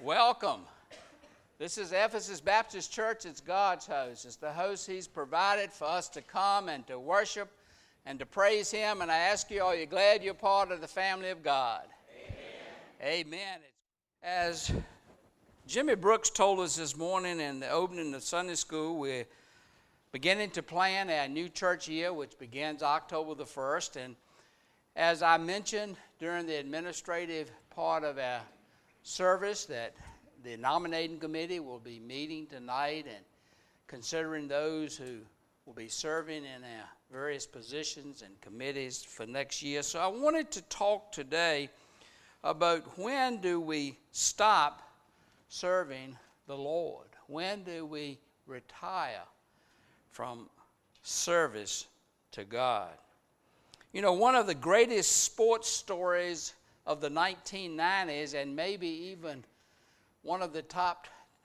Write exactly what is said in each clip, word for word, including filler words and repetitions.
Welcome. This is Ephesus Baptist Church. It's God's house. It's the house He's provided for us to come and to worship and to praise Him. And I ask you, are you glad you're part of the family of God? Amen. Amen. As Jimmy Brooks told us this morning in the opening of Sunday school, we're beginning to plan our new church year, which begins October the first. And as I mentioned during the administrative part of our service, that the nominating committee will be meeting tonight and considering those who will be serving in our various positions and committees for next year. So I wanted to talk today about when do we stop serving the Lord? When do we retire from service to God? You know, one of the greatest sports stories of the nineteen nineties, and maybe even one of the top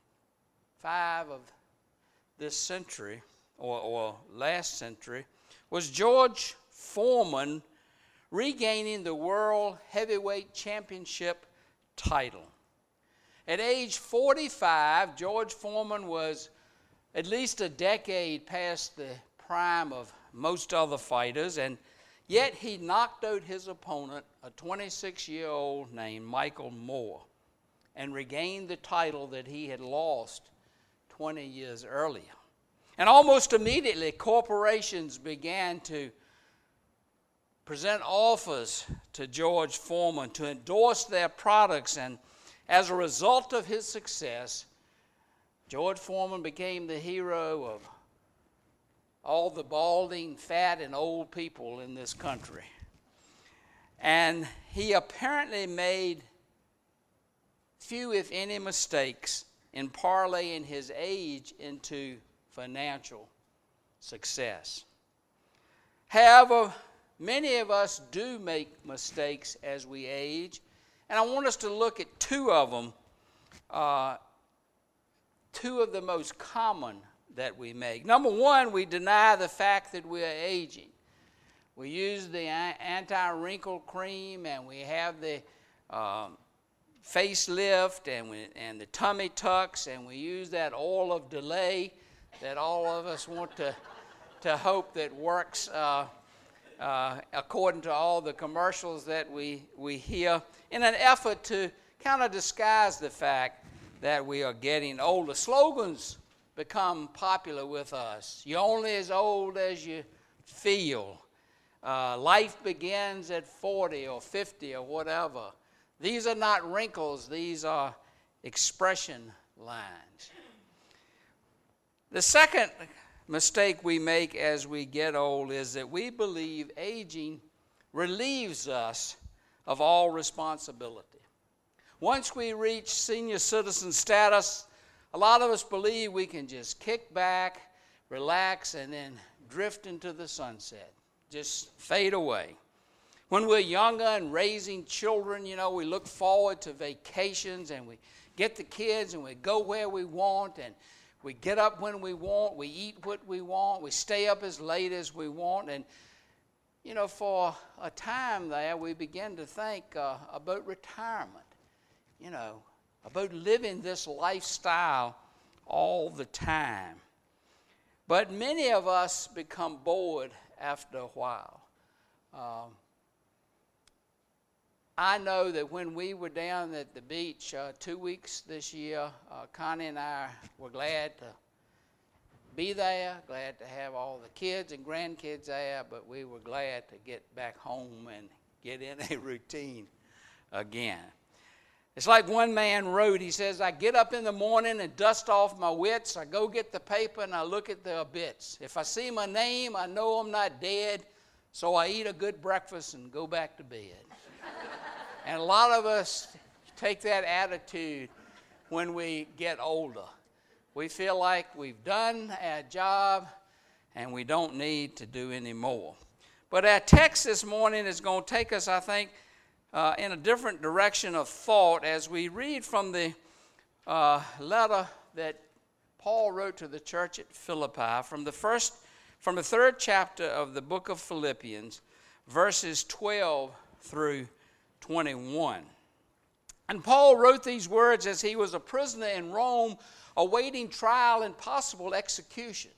five of this century or, or last century, was George Foreman regaining the World Heavyweight Championship title. At age forty-five, George Foreman was at least a decade past the prime of most other fighters, and yet he knocked out his opponent, a twenty-six-year-old named Michael Moore, and regained the title that he had lost twenty years earlier. And almost immediately, corporations began to present offers to George Foreman to endorse their products, and as a result of his success, George Foreman became the hero of all the balding, fat, and old people in this country. And he apparently made few, if any, mistakes in parlaying his age into financial success. However, many of us do make mistakes as we age, and I want us to look at two of them, uh, two of the most common that we make. Number one, we deny the fact that we are aging. We use the anti-wrinkle cream, and we have the um, facelift, and, we, and the tummy tucks, and we use that oil of delay that all of us want to, to hope that works uh, uh, according to all the commercials that we, we hear, in an effort to kind of disguise the fact that we are getting older. Slogans become popular with us. You're only as old as you feel. Uh, life begins at forty or fifty or whatever. These are not wrinkles. These are expression lines. The second mistake we make as we get old is that we believe aging relieves us of all responsibility. Once we reach senior citizen status, a lot of us believe we can just kick back, relax, and then drift into the sunset, just fade away. When we're younger and raising children, you know, we look forward to vacations, and we get the kids and we go where we want, and we get up when we want, we eat what we want, we stay up as late as we want. And, you know, for a time there, we begin to think uh, about retirement, you know, about living this lifestyle all the time. But many of us become bored after a while. Um, I know that when we were down at the beach uh, two weeks this year, uh, Connie and I were glad to be there, glad to have all the kids and grandkids there, but we were glad to get back home and get in a routine again. It's like one man wrote, he says, I get up in the morning and dust off my wits. I go get the paper and I look at the obits. If I see my name, I know I'm not dead, so I eat a good breakfast and go back to bed. And a lot of us take that attitude when we get older. We feel like we've done our job and we don't need to do any more. But our text this morning is going to take us, I think, Uh, in a different direction of thought as we read from the uh, letter that Paul wrote to the church at Philippi, from the first, from the third chapter of the book of Philippians, verses twelve through twenty-one. And Paul wrote these words as he was a prisoner in Rome, awaiting trial and possible execution.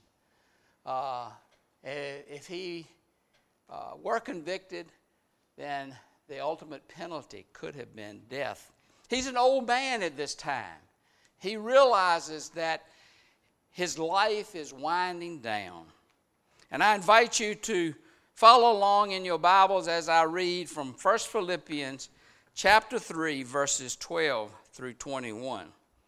Uh, if he uh, were convicted, then the ultimate penalty could have been death. He's an old man at this time. He realizes that his life is winding down. And I invite you to follow along in your Bibles as I read from First Philippians chapter three, verses twelve through twenty-one.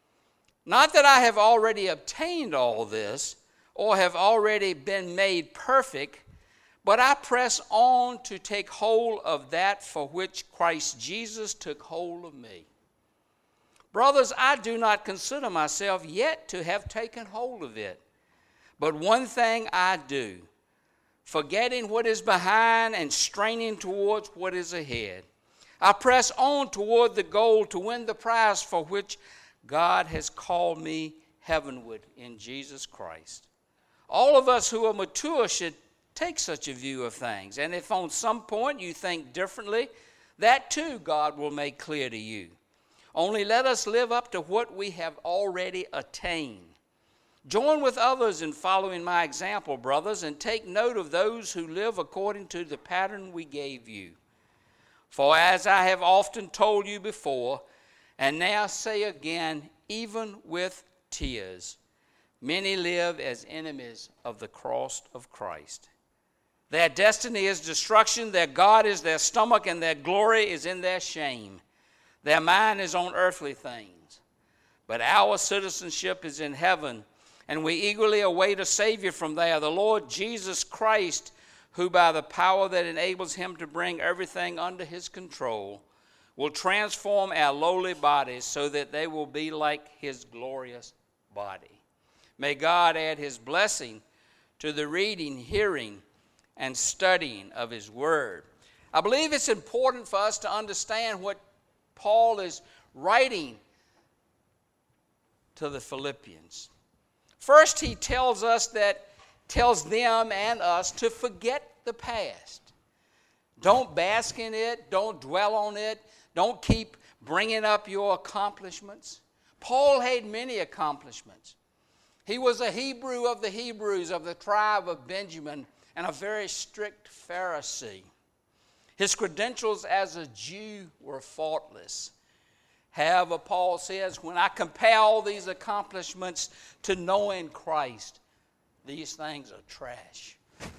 Not that I have already obtained all this, or have already been made perfect, but I press on to take hold of that for which Christ Jesus took hold of me. Brothers, I do not consider myself yet to have taken hold of it. But one thing I do, forgetting what is behind and straining towards what is ahead, I press on toward the goal to win the prize for which God has called me heavenward in Jesus Christ. All of us who are mature should take such a view of things. And if on some point you think differently, that too God will make clear to you. Only let us live up to what we have already attained. Join with others in following my example, brothers, and take note of those who live according to the pattern we gave you. For as I have often told you before, and now say again, even with tears, many live as enemies of the cross of Christ. Their destiny is destruction, their God is their stomach, and their glory is in their shame. Their mind is on earthly things. But our citizenship is in heaven, and we eagerly await a Savior from there, the Lord Jesus Christ, who by the power that enables him to bring everything under his control, will transform our lowly bodies so that they will be like his glorious body. May God add his blessing to the reading, hearing, and studying of his word. I believe it's important for us to understand what Paul is writing to the Philippians. First, he tells us that, tells them and us to forget the past. Don't bask in it. Don't dwell on it. Don't keep bringing up your accomplishments. Paul had many accomplishments. He was a Hebrew of the Hebrews of the tribe of Benjamin and a very strict Pharisee. His credentials as a Jew were faultless. However, Paul says, when I compare all these accomplishments to knowing Christ, these things are trash.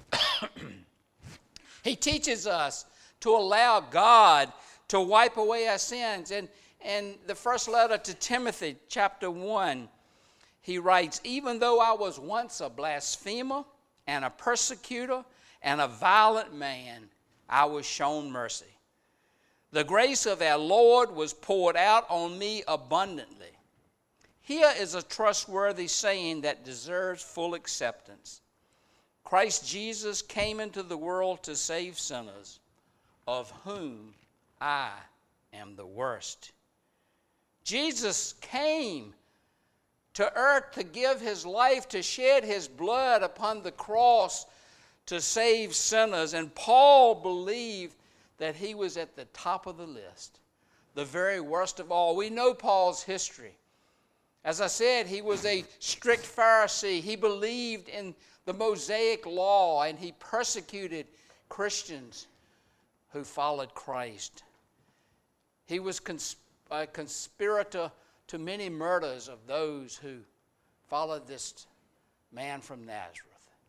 He teaches us to allow God to wipe away our sins. And in the first letter to Timothy, chapter one, he writes, even though I was once a blasphemer and a persecutor and a violent man, I was shown mercy. The grace of our Lord was poured out on me abundantly. Here is a trustworthy saying that deserves full acceptance. Christ Jesus came into the world to save sinners, of whom I am the worst. Jesus came to earth to give his life, to shed his blood upon the cross to save sinners. And Paul believed that he was at the top of the list, the very worst of all. We know Paul's history. As I said, he was a strict Pharisee. He believed in the Mosaic law, and he persecuted Christians who followed Christ. He was cons- a conspirator to many murders of those who followed this man from Nazareth.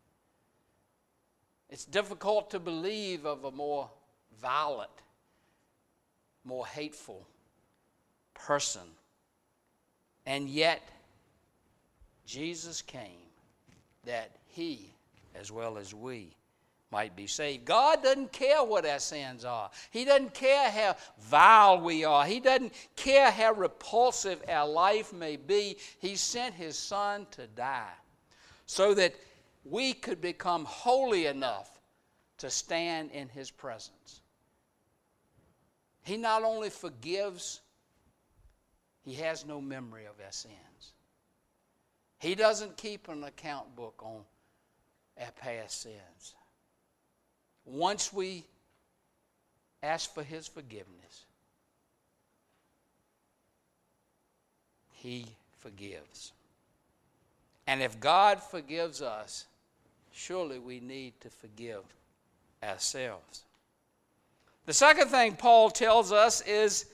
It's difficult to believe of a more violent, more hateful person. And yet, Jesus came that he, as well as we, might be saved. God doesn't care what our sins are. He doesn't care how vile we are. He doesn't care how repulsive our life may be. He sent his Son to die so that we could become holy enough to stand in his presence. He not only forgives, he has no memory of our sins. He doesn't keep an account book on our past sins. Once we ask for his forgiveness, he forgives. And if God forgives us, surely we need to forgive ourselves. The second thing Paul tells us is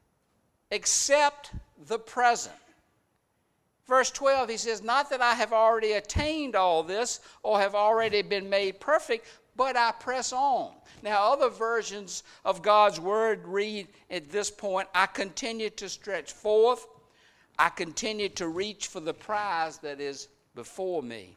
accept the present. Verse twelve, he says, not that I have already attained all this or have already been made perfect, but I press on. Now, other versions of God's word read at this point, I continue to stretch forth. I continue to reach for the prize that is before me.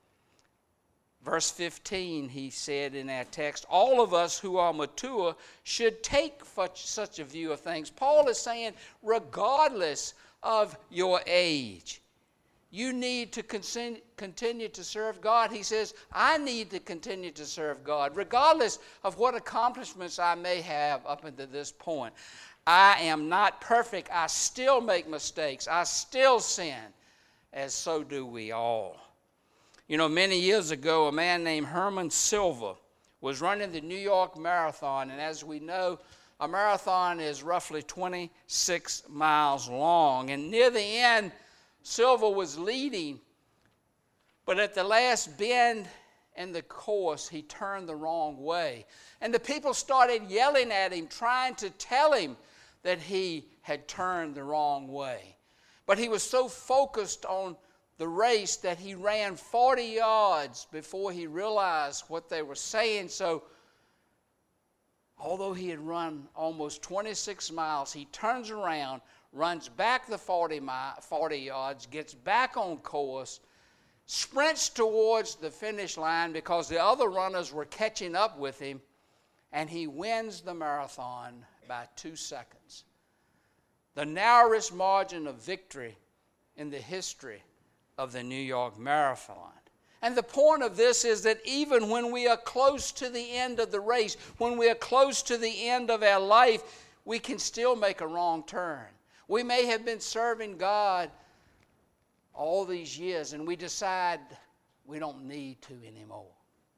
Verse fifteen, he said in our text, all of us who are mature should take such a view of things. Paul is saying, regardless of your age, you need to continue to serve God. He says, I need to continue to serve God, regardless of what accomplishments I may have up until this point. I am not perfect. I still make mistakes. I still sin, as so do we all. You know, many years ago, a man named Herman Silva was running the New York Marathon, and as we know, a marathon is roughly twenty-six miles long, and near the end, Silva was leading, but at the last bend in the course, he turned the wrong way. And the people started yelling at him, trying to tell him that he had turned the wrong way. But he was so focused on the race that he ran forty yards before he realized what they were saying. So, although he had run almost twenty-six miles, he turns around, runs back the forty, mi- forty yards, gets back on course, sprints towards the finish line because the other runners were catching up with him, and he wins the marathon by two seconds. The narrowest margin of victory in the history of the New York Marathon. And the point of this is that even when we are close to the end of the race, when we are close to the end of our life, we can still make a wrong turn. We may have been serving God all these years, and we decide we don't need to anymore.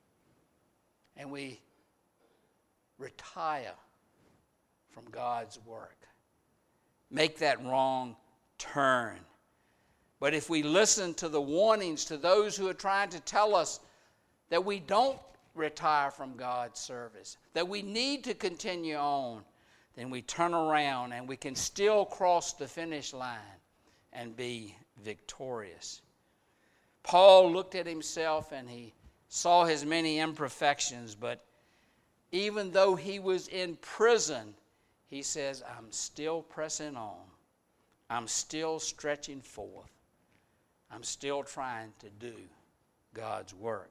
And we retire from God's work. Make that wrong turn. But if we listen to the warnings to those who are trying to tell us that we don't retire from God's service, that we need to continue on, then we turn around and we can still cross the finish line and be victorious. Paul looked at himself and he saw his many imperfections, but even though he was in prison, he says, I'm still pressing on. I'm still stretching forth. I'm still trying to do God's work.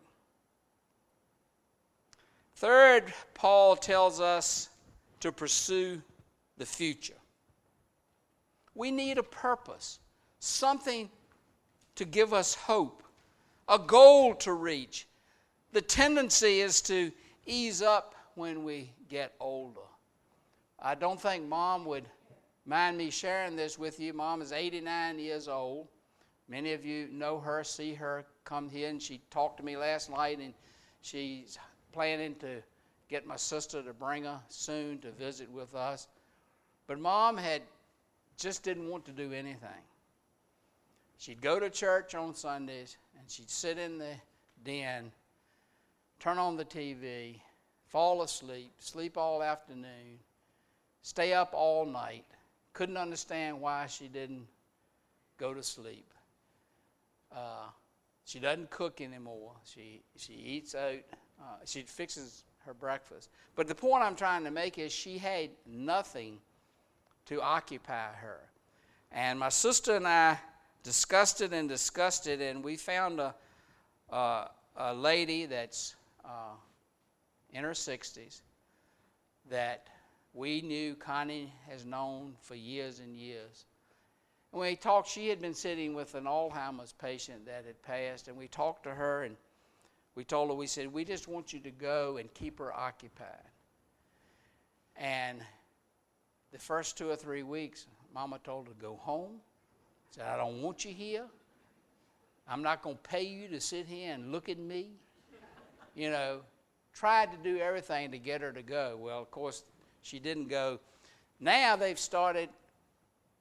Third, Paul tells us to pursue the future. We need a purpose, something to give us hope, a goal to reach. The tendency is to ease up when we get older. I don't think Mom would mind me sharing this with you. Mom is eighty-nine years old. Many of you know her, see her come here, and she talked to me last night, and she's planning to get my sister to bring her soon to visit with us. But Mom had just didn't want to do anything. She'd go to church on Sundays, and she'd sit in the den, turn on the T V, fall asleep, sleep all afternoon, stay up all night. Couldn't understand why she didn't go to sleep. Uh, she doesn't cook anymore. She she eats out. Uh, she fixes her breakfast. But the point I'm trying to make is she had nothing to occupy her. And my sister and I discussed it and discussed it, and we found a, uh, a lady that's uh, in her sixties that we knew, Connie has known for years and years. And when we talked, she had been sitting with an Alzheimer's patient that had passed, and we talked to her, and we told her, we said, we just want you to go and keep her occupied. And the first two or three weeks, Mama told her to go home. Said, I don't want you here. I'm not going to pay you to sit here and look at me. You know, tried to do everything to get her to go. Well, of course, she didn't go. Now they've started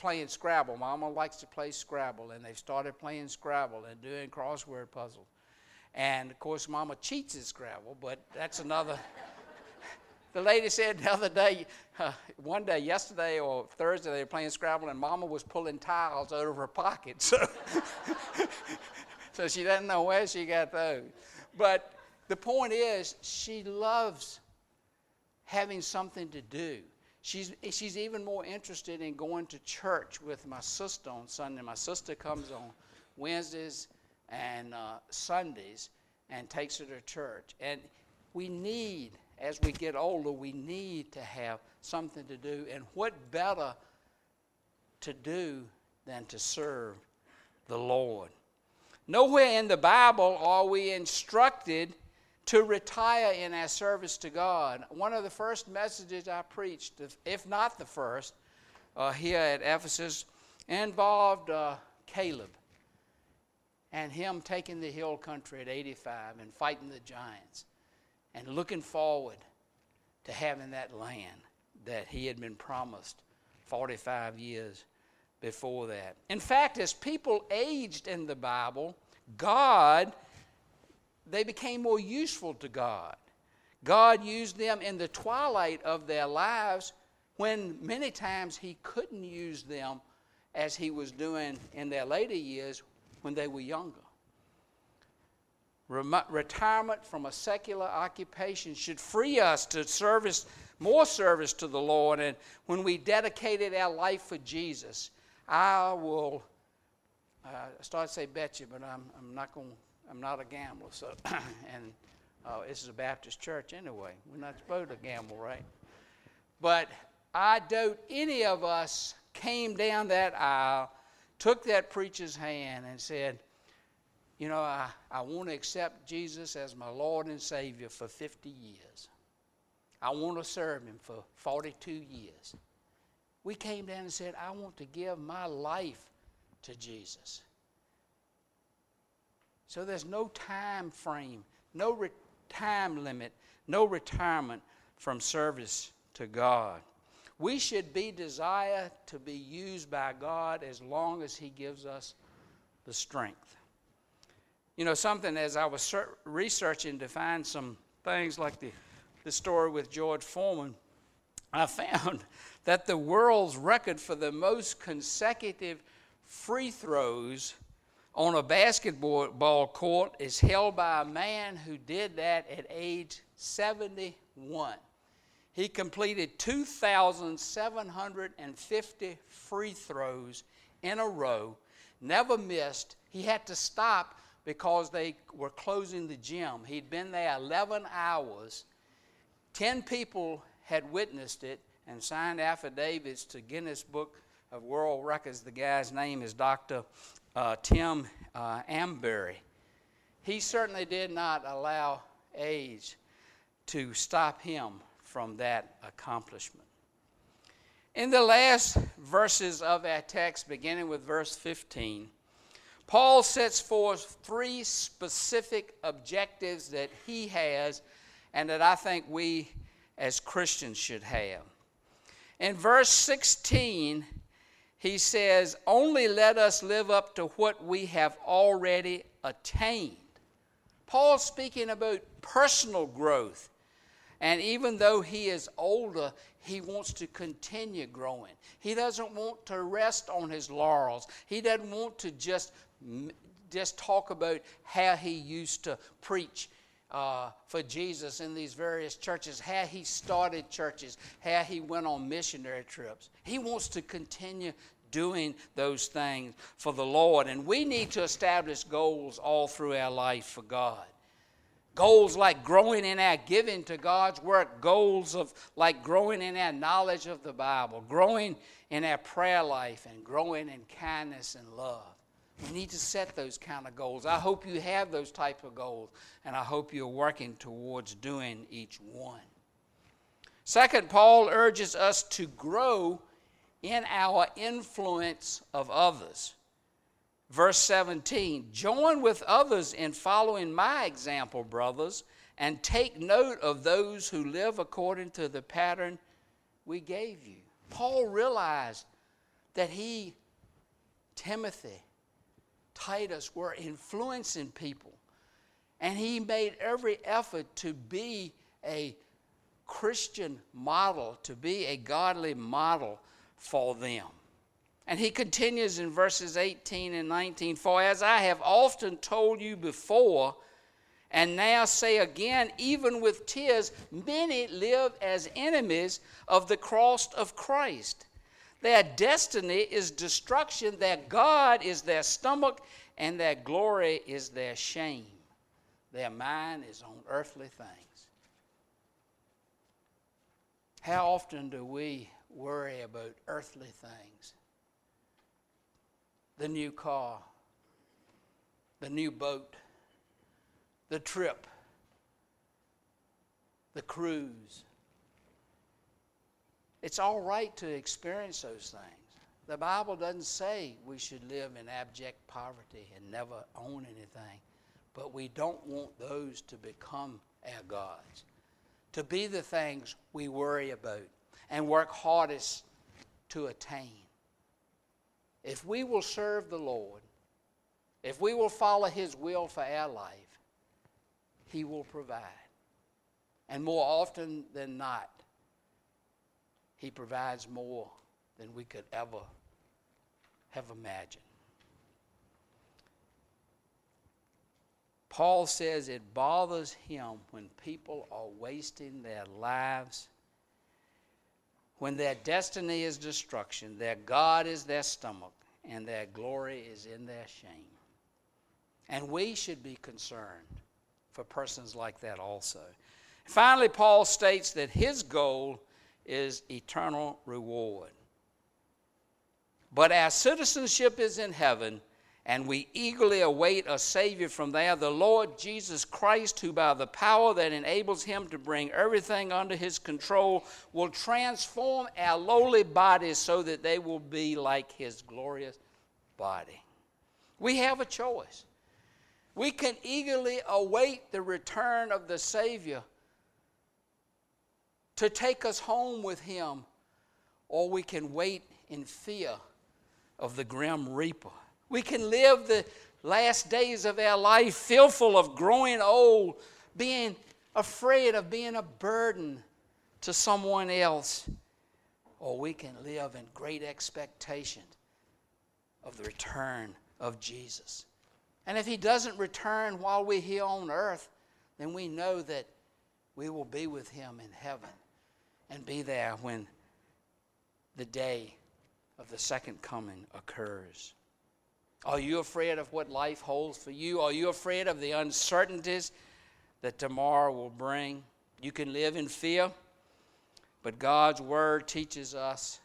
playing Scrabble. Mama likes to play Scrabble, and they started playing Scrabble and doing crossword puzzles. And, of course, Mama cheats at Scrabble, but that's another. The lady said the other day, uh, one day, yesterday or Thursday, they were playing Scrabble, and Mama was pulling tiles out of her pocket. So, so she doesn't know where she got those. But the point is, she loves having something to do. She's, she's even more interested in going to church with my sister on Sunday. My sister comes on Wednesdays and uh, Sundays and takes her to church. And we need, as we get older, we need to have something to do. And what better to do than to serve the Lord? Nowhere in the Bible are we instructed to retire in our service to God. One of the first messages I preached, if not the first, uh, here at Ephesus, involved uh, Caleb and him taking the hill country at eighty-five and fighting the giants and looking forward to having that land that he had been promised forty-five years before that. In fact, as people aged in the Bible, God, they became more useful to God. God used them in the twilight of their lives when many times he couldn't use them as he was doing in their later years when they were younger. Rem- retirement from a secular occupation should free us to service, more service to the Lord. And when we dedicated our life for Jesus, I will uh, start to say bet you, but I'm, I'm not going. I'm not a gambler, so and uh, this is a Baptist church anyway. We're not supposed to gamble, right? But I doubt any of us came down that aisle, took that preacher's hand, and said, you know, I, I want to accept Jesus as my Lord and Savior for fifty years. I want to serve him for forty-two years. We came down and said, I want to give my life to Jesus. So there's no time frame, no re- time limit, no retirement from service to God. We should be desired to be used by God as long as he gives us the strength. You know, something as I was ser- researching to find some things like the, the story with George Foreman, I found that the world's record for the most consecutive free throws on a basketball court is held by a man who did that at age seventy-one. He completed two thousand seven hundred fifty free throws in a row, never missed. He had to stop because they were closing the gym. He'd been there eleven hours. Ten people had witnessed it and signed affidavits to Guinness Book of World Records. The guy's name is Doctor Uh, Tim uh, Amberry. He certainly did not allow age to stop him from that accomplishment. In the last verses of our text, beginning with verse fifteen, Paul sets forth three specific objectives that he has and that I think we as Christians should have. In verse sixteen, he says, only let us live up to what we have already attained. Paul's speaking about personal growth. And even though he is older, he wants to continue growing. He doesn't want to rest on his laurels. He doesn't want to just, just talk about how he used to preach Uh, for Jesus in these various churches, how he started churches, how he went on missionary trips. He wants to continue doing those things for the Lord. And we need to establish goals all through our life for God. Goals like growing in our giving to God's work, goals of like growing in our knowledge of the Bible, growing in our prayer life, and growing in kindness and love. We need to set those kind of goals. I hope you have those type of goals, and I hope you're working towards doing each one. Second, Paul urges us to grow in our influence of others. Verse seventeen, join with others in following my example, brothers, and take note of those who live according to the pattern we gave you. Paul realized that he, Timothy, Titus were influencing people. And he made every effort to be a Christian model, to be a godly model for them. And he continues in verses eighteen and nineteen, "For as I have often told you before, and now say again, even with tears, many live as enemies of the cross of Christ. Their destiny is destruction, their God is their stomach, and their glory is their shame. Their mind is on earthly things." How often do we worry about earthly things? The new car, the new boat, the trip, the cruise. It's all right to experience those things. The Bible doesn't say we should live in abject poverty and never own anything, but we don't want those to become our gods, to be the things we worry about and work hardest to attain. If we will serve the Lord, if we will follow His will for our life, He will provide. And more often than not, He provides more than we could ever have imagined. Paul says it bothers him when people are wasting their lives, when their destiny is destruction, their God is their stomach, and their glory is in their shame. And we should be concerned for persons like that also. Finally, Paul states that his goal is eternal reward. But our citizenship is in heaven, and we eagerly await a Savior from there, the Lord Jesus Christ, who by the power that enables Him to bring everything under His control will transform our lowly bodies so that they will be like His glorious body. We have a choice. We can eagerly await the return of the Savior to take us home with Him, or we can wait in fear of the grim reaper. We can live the last days of our life fearful of growing old, being afraid of being a burden to someone else. Or we can live in great expectation of the return of Jesus. And if He doesn't return while we're here on earth, then we know that we will be with Him in heaven and be there when the day of the second coming occurs. Are you afraid of what life holds for you? Are you afraid of the uncertainties that tomorrow will bring? You can live in fear, but God's Word teaches us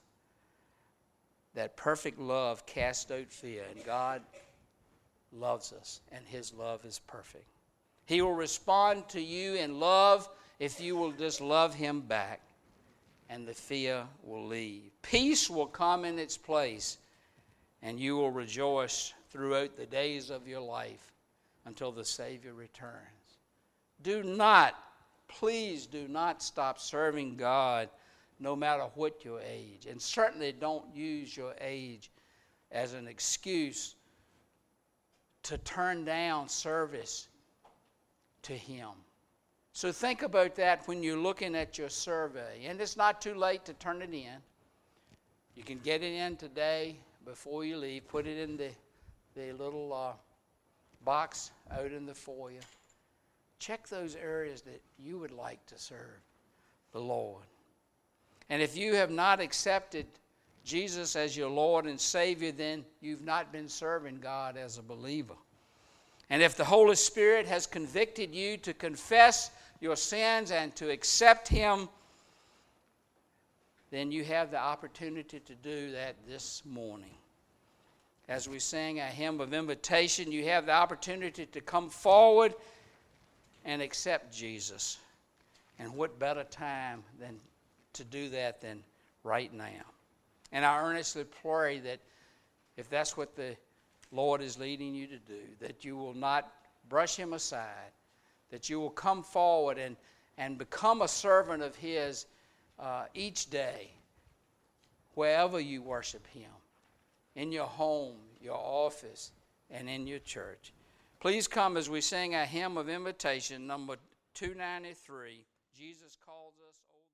that perfect love casts out fear, and God loves us, and His love is perfect. He will respond to you in love if you will just love Him back, and the fear will leave. Peace will come in its place, and you will rejoice throughout the days of your life until the Savior returns. Do not, please do not stop serving God no matter what your age. And certainly don't use your age as an excuse to turn down service to Him. So think about that when you're looking at your survey. And it's not too late to turn it in. You can get it in today before you leave. Put it in the, the little uh, box out in the foyer. Check those areas that you would like to serve the Lord. And if you have not accepted Jesus as your Lord and Savior, then you've not been serving God as a believer. And if the Holy Spirit has convicted you to confess your sins and to accept Him, then you have the opportunity to do that this morning. As we sing a hymn of invitation, you have the opportunity to come forward and accept Jesus. And what better time than to do that than right now? And I earnestly pray that if that's what the Lord is leading you to do, that you will not brush Him aside, that you will come forward and, and become a servant of His uh, each day, wherever you worship Him. in your home, your office, and in your church. Please come as we sing our hymn of invitation, number two ninety-three. Jesus calls us.